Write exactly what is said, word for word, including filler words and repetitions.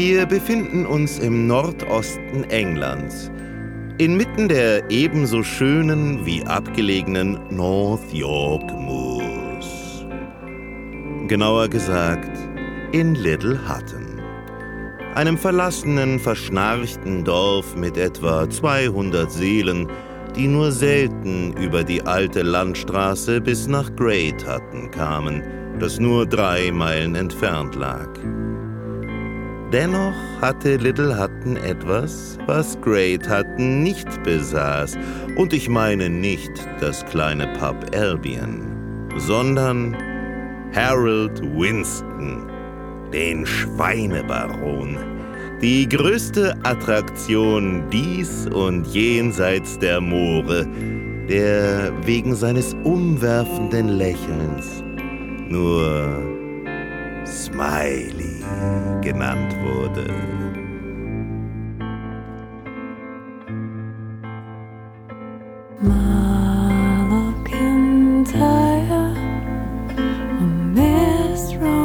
Wir befinden uns im Nordosten Englands, inmitten der ebenso schönen wie abgelegenen North York Moors. Genauer gesagt, in Little Hutton, einem verlassenen, verschnarchten Dorf mit etwa zweihundert Seelen, die nur selten über die alte Landstraße bis nach Great Hutton kamen, das nur drei Meilen entfernt lag. Dennoch hatte Little Hutton etwas, was Great Hutton nicht besaß. Und ich meine nicht das kleine Pub Albion, sondern Harold Winston, den Schweinebaron. Die größte Attraktion dies und jenseits der Moore, der wegen seines umwerfenden Lächelns nur Smiley genannt wurde. Mallow Kintyre, a mist